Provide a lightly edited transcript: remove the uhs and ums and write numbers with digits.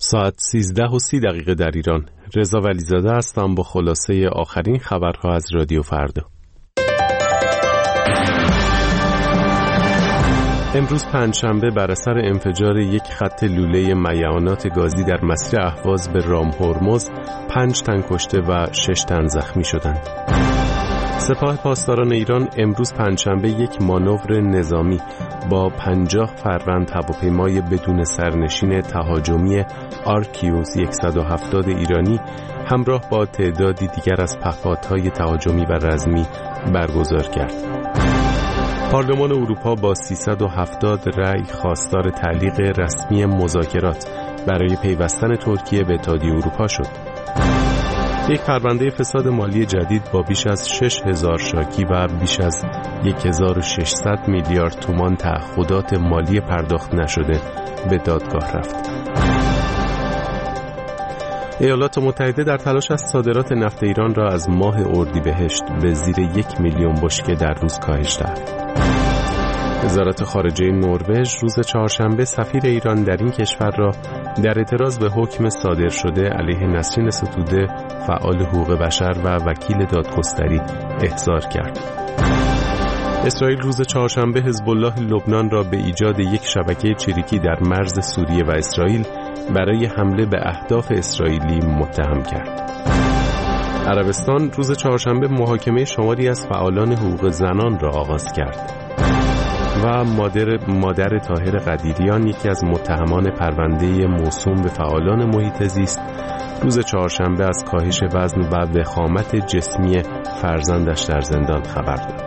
ساعت 13:30 در ایران. رضا ولیزاده هستم با خلاصه آخرین خبرها از رادیو فردا. امروز پنجشنبه بر اثر انفجار یک خط لوله میعانات گازی در مسیر اهواز به رام هرمز 5 تن کشته و 6 تن زخمی شدند. سپاه پاسداران ایران امروز پنجشنبه یک مانور نظامی با 50 فروند هواپیمای بدون سرنشین تهاجمی آرکیوز 170 ایرانی همراه با تعدادی دیگر از پهپادهای تهاجمی و رزمی برگزار کرد. پارلمان اروپا با 370 رأی خواستار تعلیق رسمی مذاکرات برای پیوستن ترکیه به اتحادیه اروپا شد. یک پرونده فساد مالی جدید با بیش از 6000 شاکی و بیش از 1600 میلیارد تومان تعهدات مالی پرداخت نشده به دادگاه رفت. ایالات متحده در تلاش است صادرات نفت ایران را از ماه اردیبهشت به زیر 1 میلیون بشکه در روز کاهش دهد. وزارت خارجه نروژ روز چهارشنبه سفیر ایران در این کشور را در اعتراض به حکم صادر شده علیه نسرین ستوده فعال حقوق بشر و وکیل دادگستری احضار کرد. اسرائیل روز چهارشنبه حزب الله لبنان را به ایجاد یک شبکه چریکی در مرز سوریه و اسرائیل برای حمله به اهداف اسرائیلی متهم کرد. عربستان روز چهارشنبه محاکمه شماری از فعالان حقوق زنان را آغاز کرد و مادر طاهر قدیریان یکی از متهمان پرونده موسوم به فعالان محیط زیست روز چهارشنبه از کاهش وزن و وخامت جسمی فرزندش در زندان خبر داد.